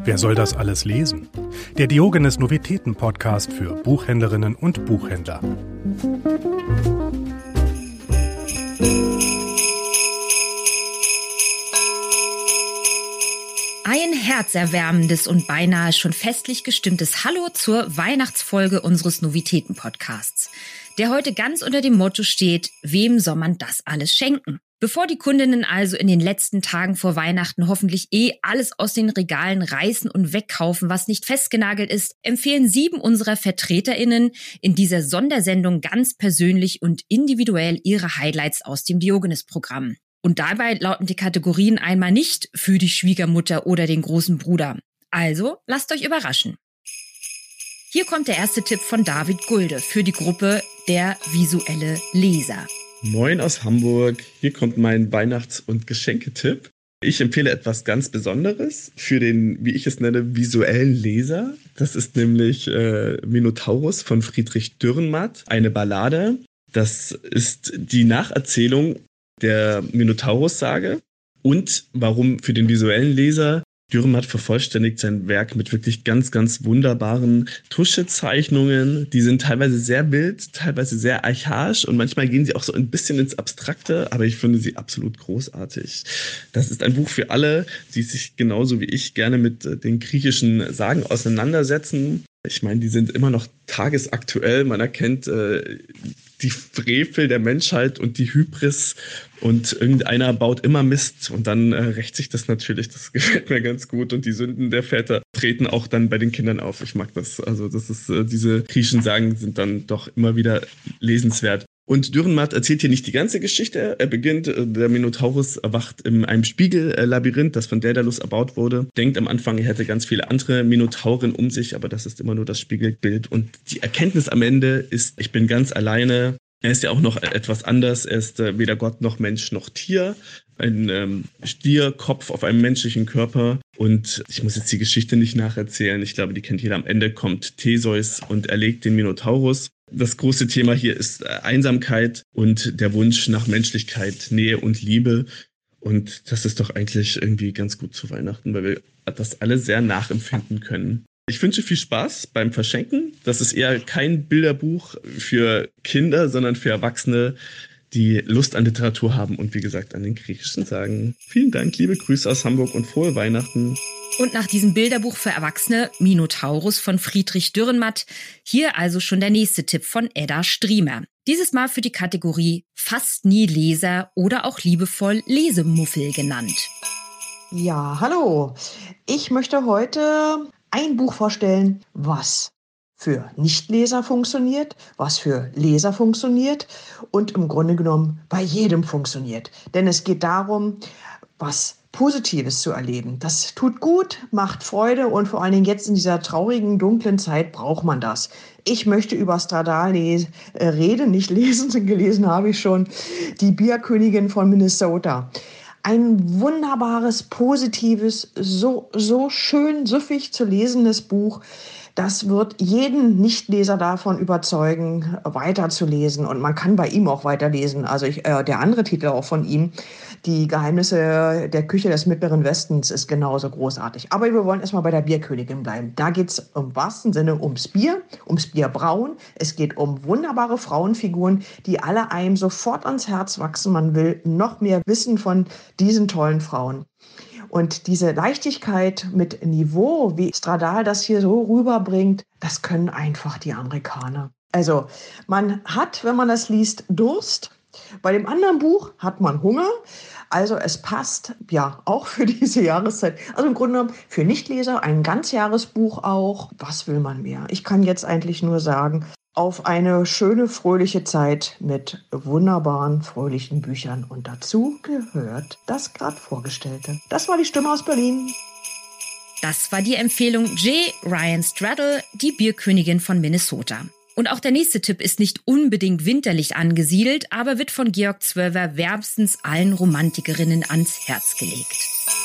Wer soll das alles lesen? Der Diogenes Novitäten-Podcast für Buchhändlerinnen und Buchhändler. Ein herzerwärmendes und beinahe schon festlich gestimmtes Hallo zur Weihnachtsfolge unseres Novitäten-Podcasts, der heute ganz unter dem Motto steht: Wem soll man das alles schenken? Bevor die Kundinnen also in den letzten Tagen vor Weihnachten hoffentlich alles aus den Regalen reißen und wegkaufen, was nicht festgenagelt ist, empfehlen 7 unserer VertreterInnen in dieser Sondersendung ganz persönlich und individuell ihre Highlights aus dem Diogenes-Programm. Und dabei lauten die Kategorien einmal nicht für die Schwiegermutter oder den großen Bruder. Also lasst euch überraschen. Hier kommt der erste Tipp von David Gulde für die Gruppe Der visuelle Leser. Moin aus Hamburg, hier kommt mein Weihnachts- und Geschenketipp. Ich empfehle etwas ganz Besonderes für den, wie ich es nenne, visuellen Leser. Das ist nämlich Minotaurus von Friedrich Dürrenmatt, eine Ballade. Das ist die Nacherzählung der Minotaurus-Sage. Und warum für den visuellen Leser? Dürrenmatt vervollständigt sein Werk mit wirklich ganz, ganz wunderbaren Tuschezeichnungen. Die sind teilweise sehr wild, teilweise sehr archaisch und manchmal gehen sie auch so ein bisschen ins Abstrakte, aber ich finde sie absolut großartig. Das ist ein Buch für alle, die sich genauso wie ich gerne mit den griechischen Sagen auseinandersetzen. Ich meine, die sind immer noch tagesaktuell. Man erkennt die Frevel der Menschheit und die Hybris und irgendeiner baut immer Mist und dann rächt sich das natürlich. Das gefällt mir ganz gut und die Sünden der Väter treten auch dann bei den Kindern auf. Ich mag das. Also das ist diese griechischen Sagen sind dann doch immer wieder lesenswert. Und Dürrenmatt erzählt hier nicht die ganze Geschichte. Er beginnt, der Minotaurus erwacht in einem Spiegellabyrinth, das von Daedalus erbaut wurde. Denkt am Anfang, er hätte ganz viele andere Minotauren um sich, aber das ist immer nur das Spiegelbild. Und die Erkenntnis am Ende ist, ich bin ganz alleine. Er ist ja auch noch etwas anders. Er ist weder Gott noch Mensch noch Tier. Ein Stierkopf auf einem menschlichen Körper. Und ich muss jetzt die Geschichte nicht nacherzählen. Ich glaube, die kennt jeder. Am Ende kommt Theseus und erlegt den Minotaurus. Das große Thema hier ist Einsamkeit und der Wunsch nach Menschlichkeit, Nähe und Liebe. Und das ist doch eigentlich irgendwie ganz gut zu Weihnachten, weil wir das alle sehr nachempfinden können. Ich wünsche viel Spaß beim Verschenken. Das ist eher kein Bilderbuch für Kinder, sondern für Erwachsene, die Lust an Literatur haben und wie gesagt an den griechischen Sagen. Vielen Dank, liebe Grüße aus Hamburg und frohe Weihnachten. Und nach diesem Bilderbuch für Erwachsene, Minotaurus von Friedrich Dürrenmatt, hier also schon der nächste Tipp von Edda Striemer. Dieses Mal für die Kategorie Fast nie Leser oder auch liebevoll Lesemuffel genannt. Ja, hallo. Ich möchte heute ein Buch vorstellen, was für Nichtleser funktioniert, was für Leser funktioniert und im Grunde genommen bei jedem funktioniert. Denn es geht darum, was Positives zu erleben. Das tut gut, macht Freude und vor allen Dingen jetzt in dieser traurigen, dunklen Zeit braucht man das. Ich möchte über Stradal reden, nicht lesen, gelesen habe ich schon, die Bierkönigin von Minnesota. Ein wunderbares, positives, so schön süffig zu lesendes Buch. Das wird jeden Nichtleser davon überzeugen, weiterzulesen. Und man kann bei ihm auch weiterlesen. Also der andere Titel auch von ihm, Die Geheimnisse der Küche des Mittleren Westens, ist genauso großartig. Aber wir wollen erstmal bei der Bierkönigin bleiben. Da geht es im wahrsten Sinne ums Bierbrauen. Es geht um wunderbare Frauenfiguren, die alle einem sofort ans Herz wachsen. Man will noch mehr wissen von diesen tollen Frauen. Und diese Leichtigkeit mit Niveau, wie Stradal das hier so rüberbringt, das können einfach die Amerikaner. Also man hat, wenn man das liest, Durst. Bei dem anderen Buch hat man Hunger. Also es passt ja auch für diese Jahreszeit. Also im Grunde genommen für Nichtleser ein Ganzjahresbuch auch. Was will man mehr? Ich kann jetzt eigentlich nur sagen, auf eine schöne, fröhliche Zeit mit wunderbaren, fröhlichen Büchern. Und dazu gehört das gerade Vorgestellte. Das war die Stimme aus Berlin. Das war die Empfehlung J. Ryan Straddle, die Bierkönigin von Minnesota. Und auch der nächste Tipp ist nicht unbedingt winterlich angesiedelt, aber wird von Georg Zwölver wärmstens allen Romantikerinnen ans Herz gelegt.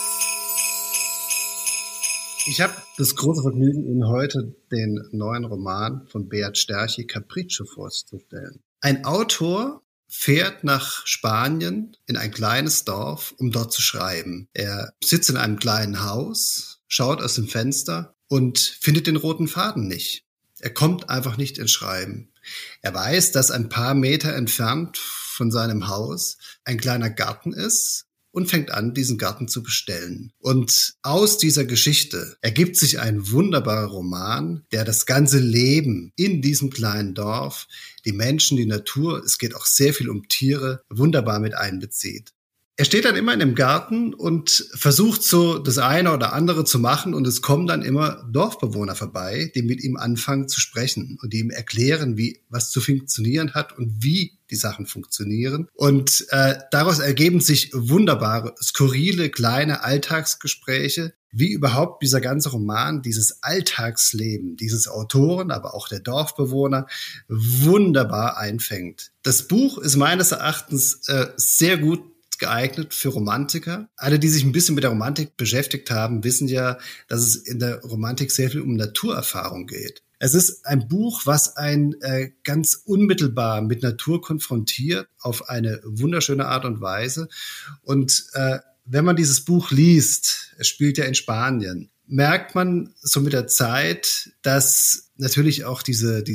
Ich habe das große Vergnügen, Ihnen heute den neuen Roman von Beat Sterchi, Capriccio, vorzustellen. Ein Autor, fährt nach Spanien in ein kleines Dorf, um dort zu schreiben. Er sitzt in einem kleinen Haus, schaut aus dem Fenster und findet den roten Faden nicht. Er kommt einfach nicht ins Schreiben. Er weiß, dass ein paar Meter entfernt von seinem Haus ein kleiner Garten ist und fängt an, diesen Garten zu bestellen. Und aus dieser Geschichte ergibt sich ein wunderbarer Roman, der das ganze Leben in diesem kleinen Dorf, die Menschen, die Natur, es geht auch sehr viel um Tiere, wunderbar mit einbezieht. Er steht dann immer in dem Garten und versucht so das eine oder andere zu machen und es kommen dann immer Dorfbewohner vorbei, die mit ihm anfangen zu sprechen und die ihm erklären, wie was zu funktionieren hat und wie die Sachen funktionieren. Und daraus ergeben sich wunderbare, skurrile, kleine Alltagsgespräche, wie überhaupt dieser ganze Roman, dieses Alltagsleben dieses Autoren, aber auch der Dorfbewohner wunderbar einfängt. Das Buch ist meines Erachtens sehr gut geeignet für Romantiker. Alle, die sich ein bisschen mit der Romantik beschäftigt haben, wissen ja, dass es in der Romantik sehr viel um Naturerfahrung geht. Es ist ein Buch, was einen ganz unmittelbar mit Natur konfrontiert, auf eine wunderschöne Art und Weise. Und wenn man dieses Buch liest, es spielt ja in Spanien, merkt man so mit der Zeit, dass natürlich auch diese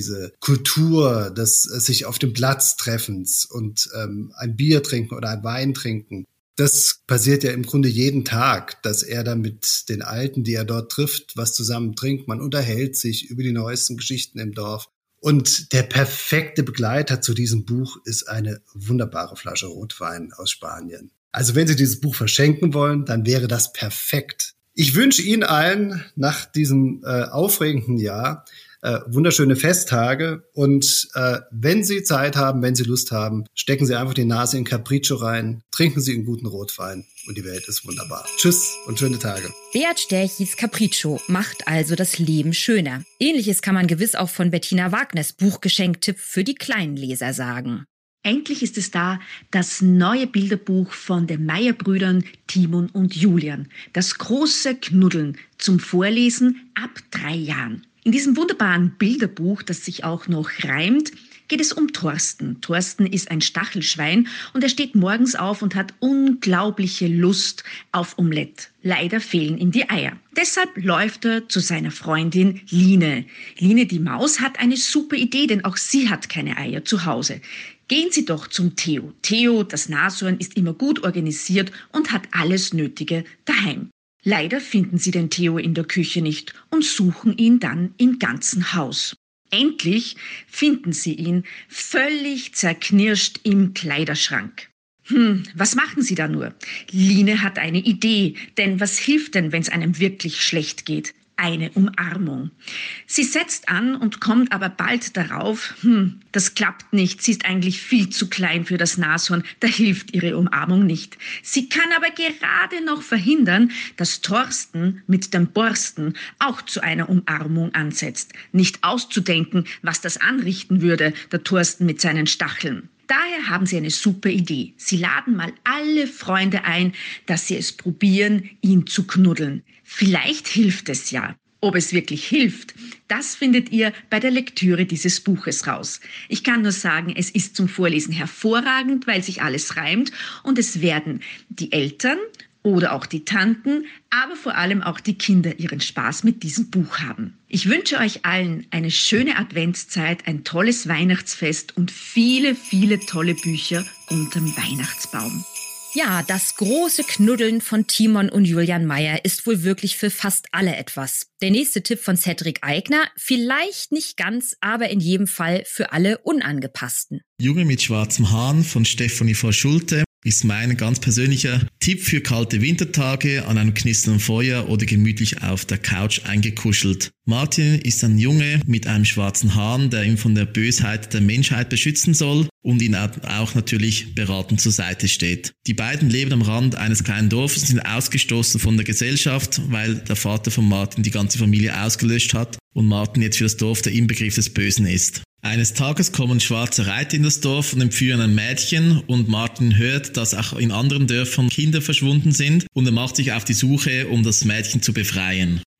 Kultur des sich auf dem Platz treffens und ein Bier trinken oder ein Wein trinken, das passiert ja im Grunde jeden Tag, dass er dann mit den Alten, die er dort trifft, was zusammen trinkt. Man unterhält sich über die neuesten Geschichten im Dorf. Und der perfekte Begleiter zu diesem Buch ist eine wunderbare Flasche Rotwein aus Spanien. Also wenn Sie dieses Buch verschenken wollen, dann wäre das perfekt. Ich wünsche Ihnen allen nach diesem aufregenden Jahr wunderschöne Festtage und wenn Sie Zeit haben, wenn Sie Lust haben, stecken Sie einfach die Nase in Capriccio rein, trinken Sie einen guten Rotwein und die Welt ist wunderbar. Tschüss und schöne Tage. Beat Sterchis Capriccio macht also das Leben schöner. Ähnliches kann man gewiss auch von Bettina Wagners Buchgeschenktipp für die kleinen Leser sagen. Endlich ist es da, das neue Bilderbuch von den Meyer-Brüdern Timon und Julian. Das große Knuddeln zum Vorlesen ab 3 Jahren. In diesem wunderbaren Bilderbuch, das sich auch noch reimt, geht es um Thorsten. Thorsten ist ein Stachelschwein und er steht morgens auf und hat unglaubliche Lust auf Omelette. Leider fehlen ihm die Eier. Deshalb läuft er zu seiner Freundin Line. Line, die Maus, hat eine super Idee, denn auch sie hat keine Eier zu Hause. Gehen Sie doch zum Theo. Theo, das Nashorn, ist immer gut organisiert und hat alles Nötige daheim. Leider finden Sie den Theo in der Küche nicht und suchen ihn dann im ganzen Haus. Endlich finden Sie ihn völlig zerknirscht im Kleiderschrank. Was machen Sie da nur? Line hat eine Idee, denn was hilft denn, wenn es einem wirklich schlecht geht? Eine Umarmung. Sie setzt an und kommt aber bald darauf, das klappt nicht, sie ist eigentlich viel zu klein für das Nashorn, da hilft ihre Umarmung nicht. Sie kann aber gerade noch verhindern, dass Thorsten mit dem Borsten auch zu einer Umarmung ansetzt. Nicht auszudenken, was das anrichten würde, der Thorsten mit seinen Stacheln. Daher haben sie eine super Idee. Sie laden mal alle Freunde ein, dass sie es probieren, ihn zu knuddeln. Vielleicht hilft es ja. Ob es wirklich hilft, das findet ihr bei der Lektüre dieses Buches raus. Ich kann nur sagen, es ist zum Vorlesen hervorragend, weil sich alles reimt und es werden die Eltern oder auch die Tanten, aber vor allem auch die Kinder ihren Spaß mit diesem Buch haben. Ich wünsche euch allen eine schöne Adventszeit, ein tolles Weihnachtsfest und viele, viele tolle Bücher unterm Weihnachtsbaum. Ja, das große Knuddeln von Timon und Julian Meyer ist wohl wirklich für fast alle etwas. Der nächste Tipp von Cedric Aigner, vielleicht nicht ganz, aber in jedem Fall für alle Unangepassten. Junge mit schwarzem Hahn von Stefanie V. Schulte ist mein ganz persönlicher Tipp für kalte Wintertage an einem knisternden Feuer oder gemütlich auf der Couch eingekuschelt. Martin ist ein Junge mit einem schwarzen Hahn, der ihn von der Bösheit der Menschheit beschützen soll und ihn auch natürlich beratend zur Seite steht. Die beiden leben am Rand eines kleinen Dorfes und sind ausgestoßen von der Gesellschaft, weil der Vater von Martin die ganze Familie ausgelöscht hat und Martin jetzt für das Dorf der Inbegriff des Bösen ist. Eines Tages kommen schwarze Reiter in das Dorf und entführen ein Mädchen und Martin hört, dass auch in anderen Dörfern Kinder verschwunden sind und er macht sich auf die Suche, um das Mädchen zu befreien.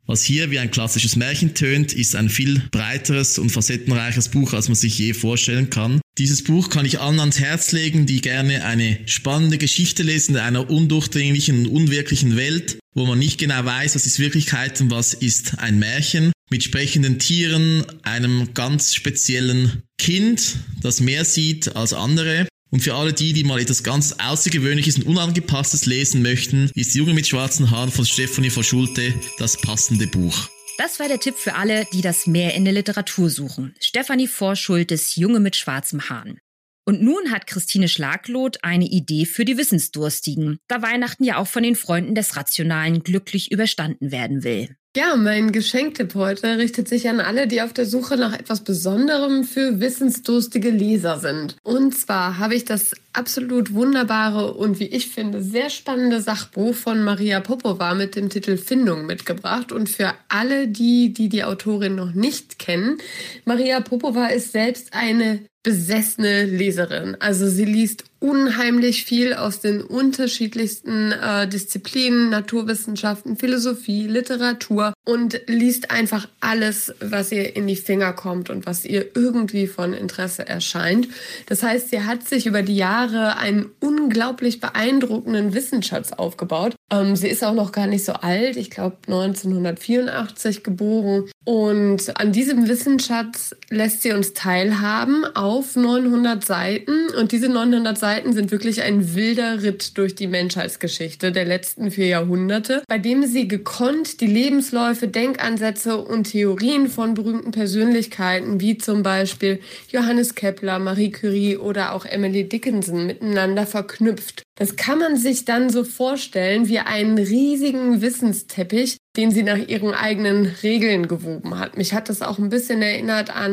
Was hier wie ein klassisches Märchen tönt, ist ein viel breiteres und facettenreiches Buch, als man sich je vorstellen kann. Dieses Buch kann ich allen ans Herz legen, die gerne eine spannende Geschichte lesen in einer undurchdringlichen und unwirklichen Welt, wo man nicht genau weiß, was ist Wirklichkeit und was ist ein Märchen, mit sprechenden Tieren, einem ganz speziellen Kind, das mehr sieht als andere. Und für alle die mal etwas ganz Außergewöhnliches und Unangepasstes lesen möchten, ist Junge mit schwarzen Haaren von Stefanie von Schulte das passende Buch. Das war der Tipp für alle, die das Meer in der Literatur suchen. Stefanie Vorschultes Junge mit schwarzem Haaren. Und nun hat Christine Schlagloth eine Idee für die Wissensdurstigen, da Weihnachten ja auch von den Freunden des Rationalen glücklich überstanden werden will. Ja, mein Geschenktipp heute richtet sich an alle, die auf der Suche nach etwas Besonderem für wissensdurstige Leser sind. Und zwar habe ich das absolut wunderbare und, wie ich finde, sehr spannende Sachbuch von Maria Popova mit dem Titel Findung mitgebracht. Und für alle, die Autorin noch nicht kennen, Maria Popova ist selbst eine besessene Leserin. Also sie liest unheimlich viel aus den unterschiedlichsten Disziplinen, Naturwissenschaften, Philosophie, Literatur und liest einfach alles, was ihr in die Finger kommt und was ihr irgendwie von Interesse erscheint. Das heißt, sie hat sich über die Jahre einen unglaublich beeindruckenden Wissensschatz aufgebaut. Sie ist auch noch gar nicht so alt, ich glaube 1984 geboren. Und an diesem Wissensschatz lässt sie uns teilhaben auf 900 Seiten. Und diese 900 Seiten sind wirklich ein wilder Ritt durch die Menschheitsgeschichte der letzten 4 Jahrhunderte, bei dem sie gekonnt die Lebensläufe, Denkansätze und Theorien von berühmten Persönlichkeiten wie zum Beispiel Johannes Kepler, Marie Curie oder auch Emily Dickinson miteinander verknüpft. Das kann man sich dann so vorstellen wie einen riesigen Wissensteppich, den sie nach ihren eigenen Regeln gewoben hat. Mich hat das auch ein bisschen erinnert an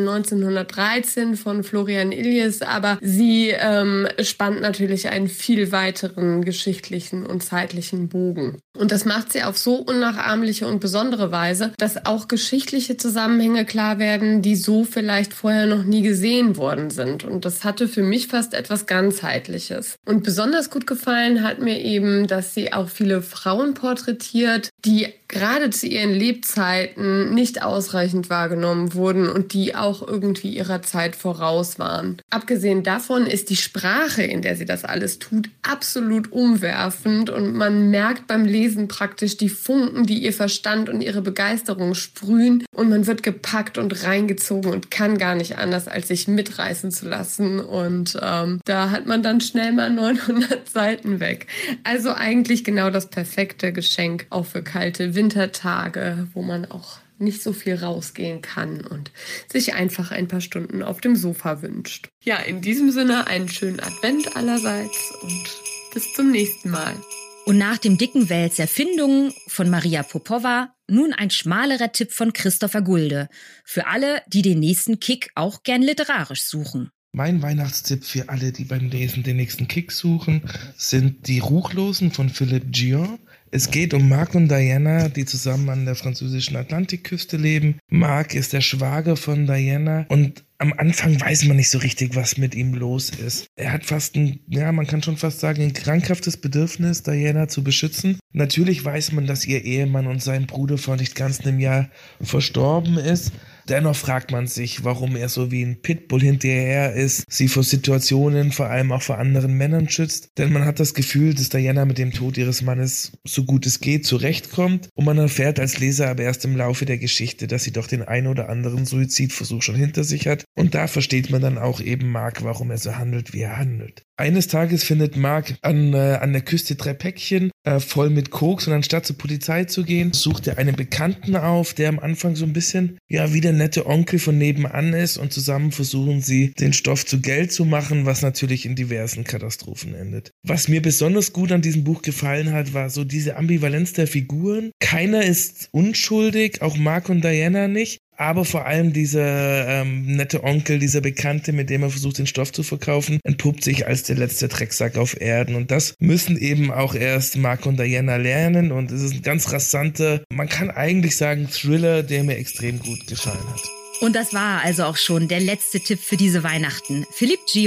1913 von Florian Illies, aber sie spannt natürlich einen viel weiteren geschichtlichen und zeitlichen Bogen. Und das macht sie auf so unnachahmliche und besondere Weise, dass auch geschichtliche Zusammenhänge klar werden, die so vielleicht vorher noch nie gesehen worden sind. Und das hatte für mich fast etwas Ganzheitliches. Und besonders gut gefallen hat mir eben, dass sie auch viele Frauen porträtiert, die gerade zu ihren Lebzeiten nicht ausreichend wahrgenommen wurden und die auch irgendwie ihrer Zeit voraus waren. Abgesehen davon ist die Sprache, in der sie das alles tut, absolut umwerfend und man merkt beim Lesen praktisch die Funken, die ihr Verstand und ihre Begeisterung sprühen und man wird gepackt und reingezogen und kann gar nicht anders, als sich mitreißen zu lassen und da hat man dann schnell mal 900 Seiten weg. Also eigentlich genau das perfekte Geschenk auch für kalte Wintertage, wo man auch nicht so viel rausgehen kann und sich einfach ein paar Stunden auf dem Sofa wünscht. Ja, in diesem Sinne einen schönen Advent allerseits und bis zum nächsten Mal. Und nach dem dicken Wälzer Findung von Maria Popova nun ein schmalerer Tipp von Christopher Gulde. Für alle, die den nächsten Kick auch gern literarisch suchen. Mein Weihnachtstipp für alle, die beim Lesen den nächsten Kick suchen, sind Die Ruchlosen von Philippe Gion. Es geht um Mark und Diana, die zusammen an der französischen Atlantikküste leben. Mark ist der Schwager von Diana und am Anfang weiß man nicht so richtig, was mit ihm los ist. Er hat fast man kann schon fast sagen, ein krankhaftes Bedürfnis, Diana zu beschützen. Natürlich weiß man, dass ihr Ehemann und sein Bruder vor nicht ganz einem Jahr verstorben ist. Dennoch fragt man sich, warum er so wie ein Pitbull hinterher ist, sie vor Situationen, vor allem auch vor anderen Männern schützt. Denn man hat das Gefühl, dass Diana mit dem Tod ihres Mannes so gut es geht zurechtkommt. Und man erfährt als Leser aber erst im Laufe der Geschichte, dass sie doch den ein oder anderen Suizidversuch schon hinter sich hat. Und da versteht man dann auch eben Mark, warum er so handelt, wie er handelt. Eines Tages findet Mark an der Küste 3 Päckchen voll mit Koks und anstatt zur Polizei zu gehen, sucht er einen Bekannten auf, der am Anfang so ein bisschen wie der nette Onkel von nebenan ist und zusammen versuchen sie, den Stoff zu Geld zu machen, was natürlich in diversen Katastrophen endet. Was mir besonders gut an diesem Buch gefallen hat, war so diese Ambivalenz der Figuren. Keiner ist unschuldig, auch Mark und Diana nicht. Aber vor allem dieser nette Onkel, dieser Bekannte, mit dem er versucht, den Stoff zu verkaufen, entpuppt sich als der letzte Drecksack auf Erden. Und das müssen eben auch erst Mark und Diana lernen. Und es ist ein ganz rasanter, man kann eigentlich sagen, Thriller, der mir extrem gut gefallen hat. Und das war also auch schon der letzte Tipp für diese Weihnachten. Philippe Gion,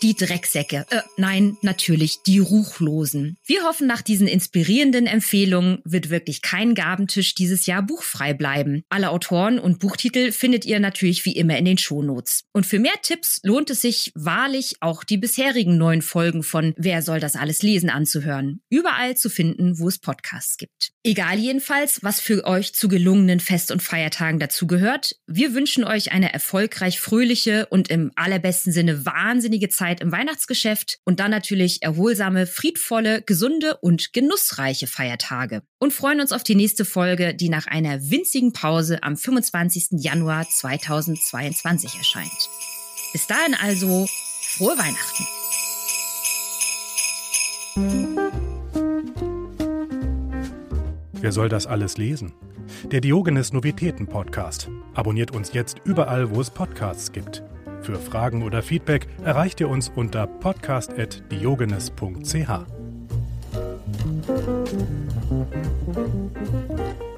Die Drecksäcke. Nein, natürlich die Ruchlosen. Wir hoffen, nach diesen inspirierenden Empfehlungen wird wirklich kein Gabentisch dieses Jahr buchfrei bleiben. Alle Autoren und Buchtitel findet ihr natürlich wie immer in den Shownotes. Und für mehr Tipps lohnt es sich wahrlich, auch die bisherigen 9 Folgen von Wer soll das alles lesen anzuhören. Überall zu finden, wo es Podcasts gibt. Egal jedenfalls, was für euch zu gelungenen Fest- und Feiertagen dazugehört. Wir wünschen euch eine erfolgreich fröhliche und im allerbesten Sinne wahnsinnige Zeit im Weihnachtsgeschäft und dann natürlich erholsame, friedvolle, gesunde und genussreiche Feiertage. Und freuen uns auf die nächste Folge, die nach einer winzigen Pause am 25. Januar 2022 erscheint. Bis dahin also, frohe Weihnachten! Wer soll das alles lesen? Der Diogenes Novitäten Podcast. Abonniert uns jetzt überall, wo es Podcasts gibt. Für Fragen oder Feedback erreicht ihr uns unter podcast@diogenes.ch.